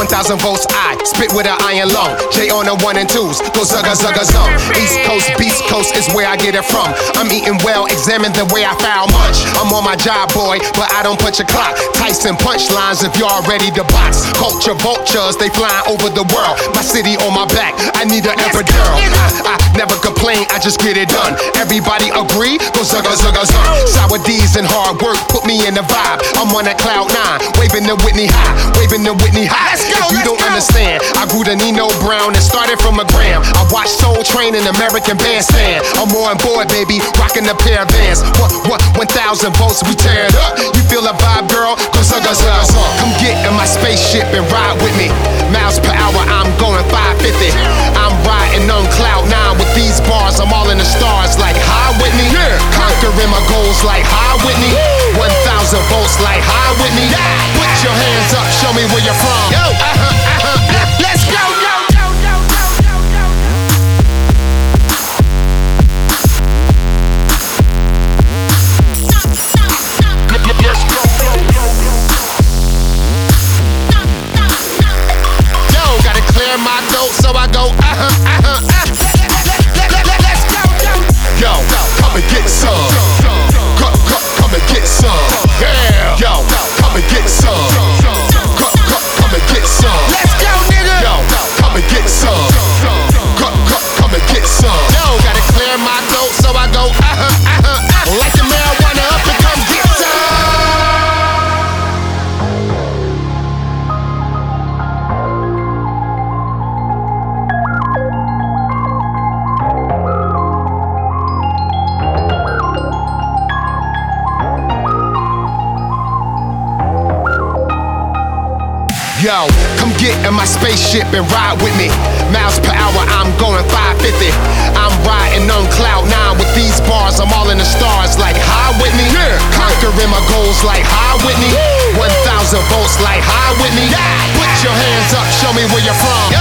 1,000 volts, I spit with an iron lung. J on the 1 and 2s, go zugga zugga zum. East Coast, Beast Coast is where I get it from. I'm eating well, examine the way I foul munch. I'm on my job, boy, but I don't punch a clock. Tyson punchlines if y'all ready to box. Culture vultures, they flying over the world. My city on my back, I need an epidural. I never complain, I just get it done. Everybody agree? Go zugga zugga zum. Sour D's and hard work put me in the vibe. I'm on that cloud 9, waving the Whitney high, waving the Whitney high. If you don't understand, I grew the Nino Brown and started from a gram. I watched Soul Train in American Bandstand. I'm on board, baby, rocking a pair of Vans. What? 1,000 volts, we tear it up. You feel a vibe, girl? Go zugga zugga zum. Come get in my spaceship and ride with me. Miles per hour, I'm going 550. I'm riding on cloud 9 with these bars. I'm all in the stars like High Whitney. Conquering my goals like High Whitney. 1,000 volts like High Whitney. Put your hands up, show me where you're from. Yo, let's go, yo. Yo, gotta clear my throat, so I go, let's go, yo. Come and get some. Come and get some. Yeah. Yo, come and get some. Come and get some. Let's go, nigga. Yo, come and get some. Come and get some. Yo, gotta clear my throat, so I go, like the marijuana up and come get some. Yo, come get in my spaceship and ride with me. Miles per hour, I'm going 550. I'm riding on cloud 9 with these bars. I'm all in the stars like High Whitney. Conquering my goals like High Whitney. 1,000 volts like High Whitney. Put your hands up, show me where you're from.